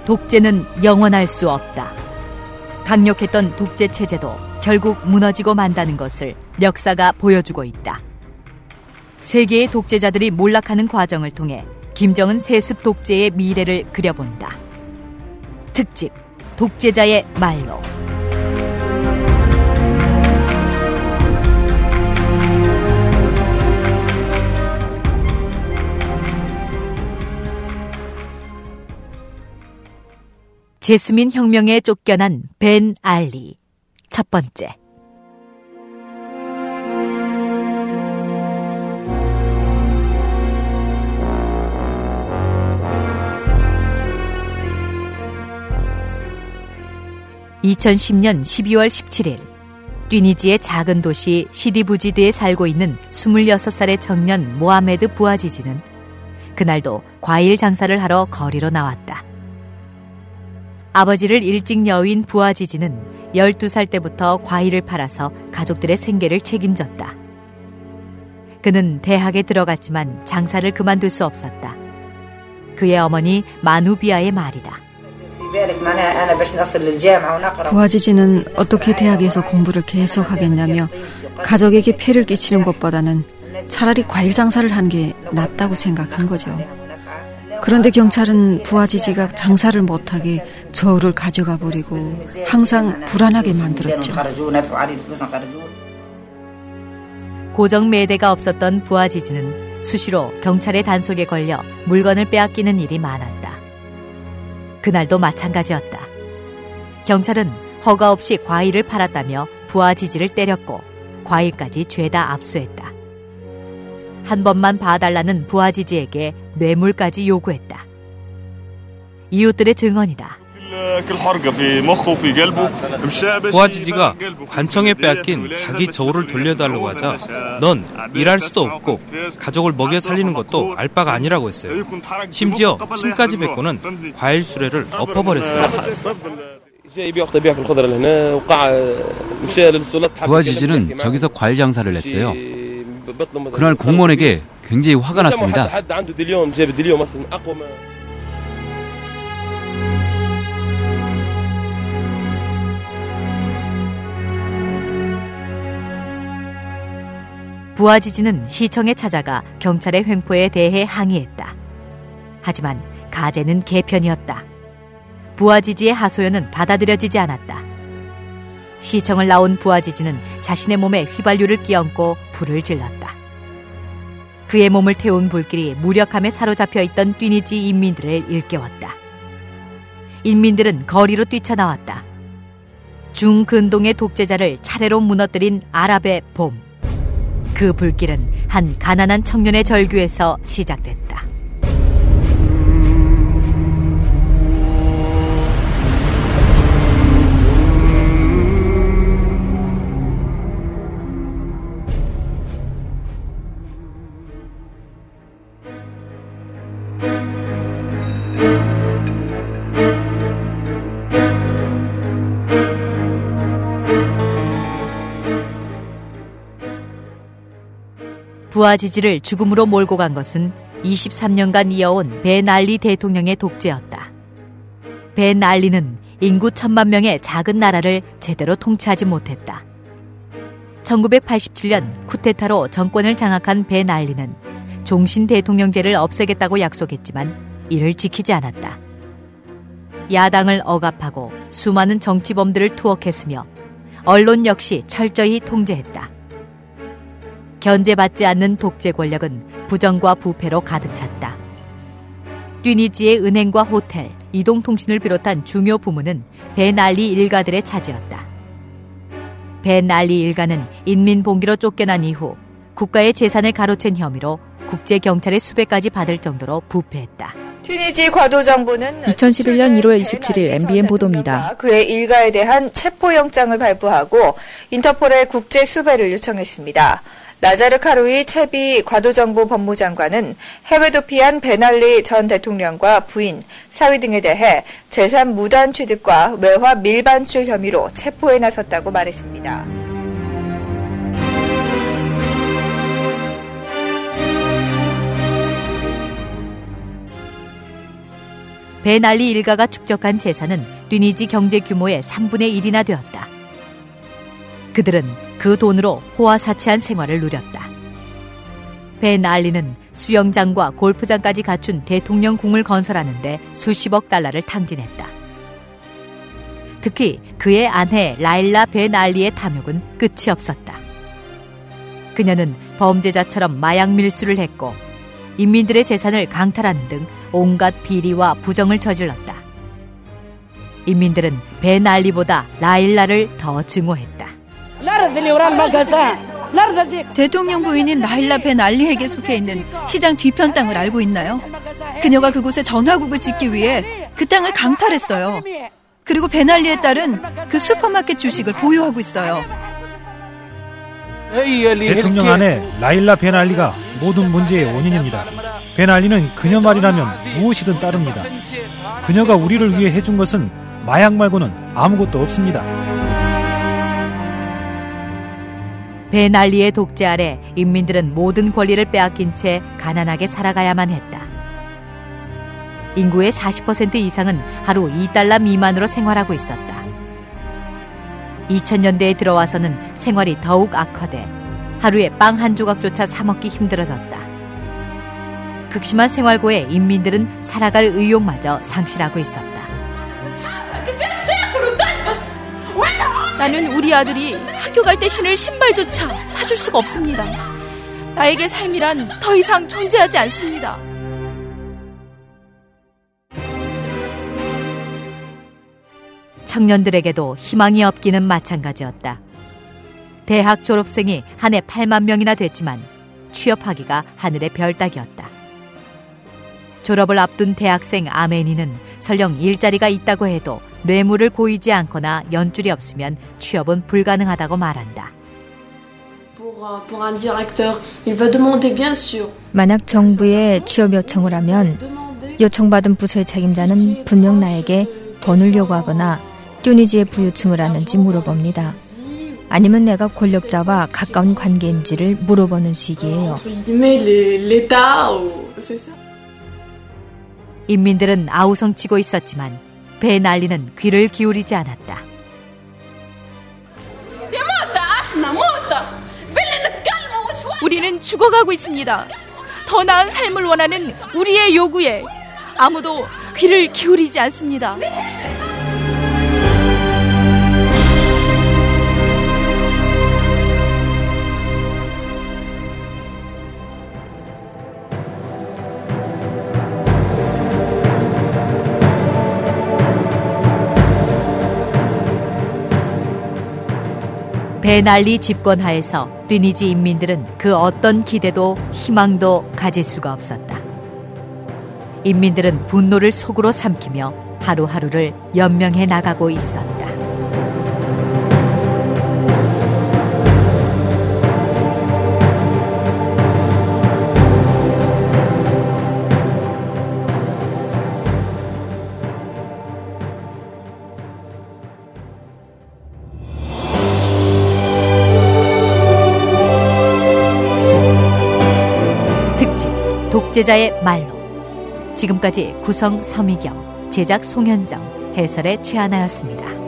독재는 영원할 수 없다. 강력했던 독재 체제도 결국 무너지고 만다는 것을 역사가 보여주고 있다. 세계의 독재자들이 몰락하는 과정을 통해 김정은 세습 독재의 미래를 그려본다. 특집 독재자의 말로. 제스민 혁명에 쫓겨난 벤 알리. 첫 번째. (2010년 12월 17일) 튀니지의 작은 도시 시디부지드에 살고 있는 26살의 청년 모하메드 부아지지는 그날도 과일 장사를 하러 거리로 나왔다. 아버지를 일찍 여윈 부아지지는 12살 때부터 과일을 팔아서 가족들의 생계를 책임졌다. 그는 대학에 들어갔지만 장사를 그만둘 수 없었다. 그의 어머니 마누비아의 말이다. 부아지지는 어떻게 대학에서 공부를 계속하겠냐며 가족에게 폐를 끼치는 것보다는 차라리 과일 장사를 하는 게 낫다고 생각한 거죠. 그런데 경찰은 부아지지가 장사를 못하게 저울을 가져가 버리고 항상 불안하게 만들었죠. 고정 매대가 없었던 부아지지는 수시로 경찰의 단속에 걸려 물건을 빼앗기는 일이 많았다. 그날도 마찬가지였다. 경찰은 허가 없이 과일을 팔았다며 부아지지를 때렸고 과일까지 죄다 압수했다. 한 번만 봐달라는 부아지지에게 뇌물까지 요구했다. 이웃들의 증언이다. 부아지지가 관청에 빼앗긴 자기 저울을 돌려달라고 하자 넌 일할 수도 없고 가족을 먹여 살리는 것도 알바가 아니라고 했어요. 심지어 침까지 뱉고는 과일 수레를 엎어버렸어요. 부아지지는 저기서 과일 장사를 했어요. 그날 공무원에게 굉장히 화가 났습니다. 부아지지는 시청에 찾아가 경찰의 횡포에 대해 항의했다. 하지만 가제는 개편이었다. 부아지지의 하소연은 받아들여지지 않았다. 시청을 나온 부아지지는 자신의 몸에 휘발유를 끼얹고 불을 질렀다. 그의 몸을 태운 불길이 무력함에 사로잡혀 있던 튀니지 인민들을 일깨웠다. 인민들은 거리로 뛰쳐나왔다. 중근동의 독재자를 차례로 무너뜨린 아랍의 봄. 그 불길은 한 가난한 청년의 절규에서 시작됐다. 부아지지를 죽음으로 몰고 간 것은 23년간 이어온 벤 알리 대통령의 독재였다. 벤 알리는 인구 1,000만 명의 작은 나라를 제대로 통치하지 못했다. 1987년 쿠데타로 정권을 장악한 벤 알리는 종신 대통령제를 없애겠다고 약속했지만 이를 지키지 않았다. 야당을 억압하고 수많은 정치범들을 투옥했으며 언론 역시 철저히 통제했다. 견제받지 않는 독재 권력은 부정과 부패로 가득 찼다. 튀니지의 은행과 호텔, 이동통신을 비롯한 중요 부문은 벤 알리 일가들의 차지였다. 벤 알리 일가는 인민봉기로 쫓겨난 이후 국가의 재산을 가로챈 혐의로 국제경찰의 수배까지 받을 정도로 부패했다. 튀니지 과도정부는 2011년 1월 27일 MBN 보도입니다. 그의 일가에 대한 체포영장을 발부하고 인터폴에 국제 수배를 요청했습니다. 나자르 카루이 채비 과도정부 법무장관은 해외 도피한 벤 알리 전 대통령과 부인, 사위 등에 대해 재산 무단 취득과 외화 밀반출 혐의로 체포에 나섰다고 말했습니다. 베날리 일가가 축적한 재산은 튜니지 경제 규모의 3분의 1이나 되었다. 그들은 그 돈으로 호화사치한 생활을 누렸다. 베날리는 수영장과 골프장까지 갖춘 대통령궁을 건설하는데 수십억 달러를 탕진했다. 특히 그의 아내 라일라 베날리의 탐욕은 끝이 없었다. 그녀는 범죄자처럼 마약 밀수를 했고 인민들의 재산을 강탈하는 등 온갖 비리와 부정을 저질렀다. 인민들은 베날리보다 라일라를 더 증오했다. 대통령 부인인 라일라 베날리에게 속해 있는 시장 뒤편 땅을 알고 있나요? 그녀가 그곳에 전화국을 짓기 위해 그 땅을 강탈했어요. 그리고 베날리의 딸은 그 슈퍼마켓 주식을 보유하고 있어요. 대통령 아내 라일라 베날리가 모든 문제의 원인입니다. 베날리는 그녀 말이라면 무엇이든 따릅니다. 그녀가 우리를 위해 해준 것은 마약 말고는 아무것도 없습니다. 베날리의 독재 아래 인민들은 모든 권리를 빼앗긴 채 가난하게 살아가야만 했다. 인구의 40% 이상은 하루 2달러 미만으로 생활하고 있었다. 2000년대에 들어와서는 생활이 더욱 악화돼 하루에 빵 한 조각조차 사 먹기 힘들어졌다. 극심한 생활고에 인민들은 살아갈 의욕마저 상실하고 있었다. 나는 우리 아들이 학교 갈 때 신을 신발조차 사줄 수가 없습니다. 나에게 삶이란 더 이상 존재하지 않습니다. 청년들에게도 희망이 없기는 마찬가지였다. 대학 졸업생이 한 해 8만 명이나 됐지만 취업하기가 하늘의 별 따기였다. 졸업을 앞둔 대학생 아메니는 설령 일자리가 있다고 해도 뇌물을 보이지 않거나 연줄이 없으면 취업은 불가능하다고 말한다. 만약 정부에 취업 요청을 하면 요청받은 부서의 책임자는 분명 나에게 돈을 요구하거나 튜니지에 부유층을 아는지 물어봅니다. 아니면 내가 권력자와 가까운 관계인지를 물어보는 식이에요. 인민들은 아우성치고 있었지만 베날리는 귀를 기울이지 않았다. 우리는 죽어가고 있습니다. 더 나은 삶을 원하는 우리의 요구에 아무도 귀를 기울이지 않습니다. 베날리 집권 하에서 튜니지 인민들은 그 어떤 기대도 희망도 가질 수가 없었다. 인민들은 분노를 속으로 삼키며 하루하루를 연명해 나가고 있었다. 독재자의 말로. 지금까지 구성 서미경, 제작 송현정, 해설의 최하나였습니다.